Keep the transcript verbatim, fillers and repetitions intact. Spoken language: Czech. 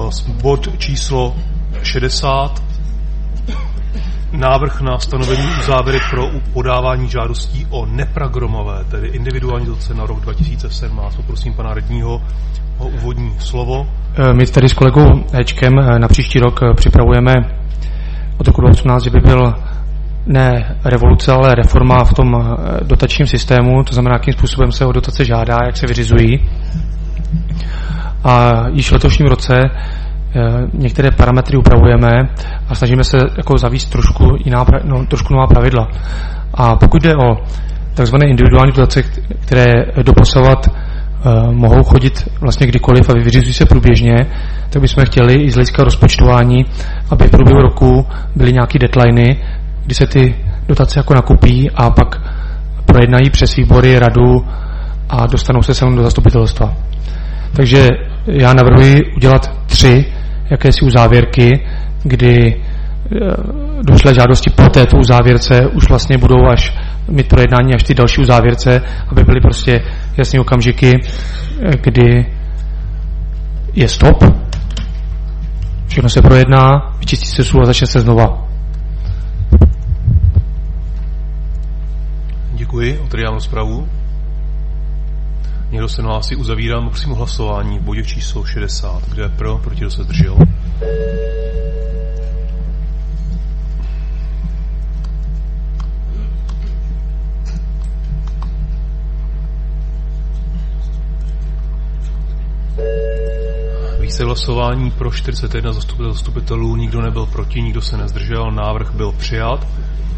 Bod číslo šedesát. Návrh na stanovení uzávěrek pro podávání žádostí o neprogramové, tedy individuální dotace na rok dva tisíce sedmnáct. Poprosím pana radního o úvodní slovo. My tady s kolegou Hečkem na příští rok připravujeme od roku dva tisíce osmnáct, že by byl ne revoluce, ale reforma v tom dotačním systému, to znamená, jakým způsobem se o dotace žádá, jak se vyřizují. A již v letošním roce některé parametry upravujeme a snažíme se jako zavést trošku jiná, no, trošku nová pravidla. A pokud jde o takzvané individuální dotace, které doposovat uh, mohou chodit vlastně kdykoliv a vyřizují se průběžně, tak bychom chtěli i z hlediska rozpočtování, aby v průběhu roku byly nějaké deadliny, kdy se ty dotace jako nakupí a pak projednají přes výbory, radu a dostanou se sem do zastupitelstva. Takže já navrhuji udělat tři jakési uzávěrky, kdy došlé žádosti po této uzávěrce už vlastně budou až mít projednání až ty další uzávěrce, aby byly prostě jasné okamžiky, kdy je stop, všechno se projedná, vyčistí se sůl a začne se znova. Děkuji, otevírám rozpravu. Někdo se hlásí, uzavírám, prosím o hlasování v bodě číslo šedesát. Kdo je pro, proti, kdo se zdržel? Více hlasování pro čtyřicet jedna zastupitelů, nikdo nebyl proti, nikdo se nezdržel, návrh byl přijat.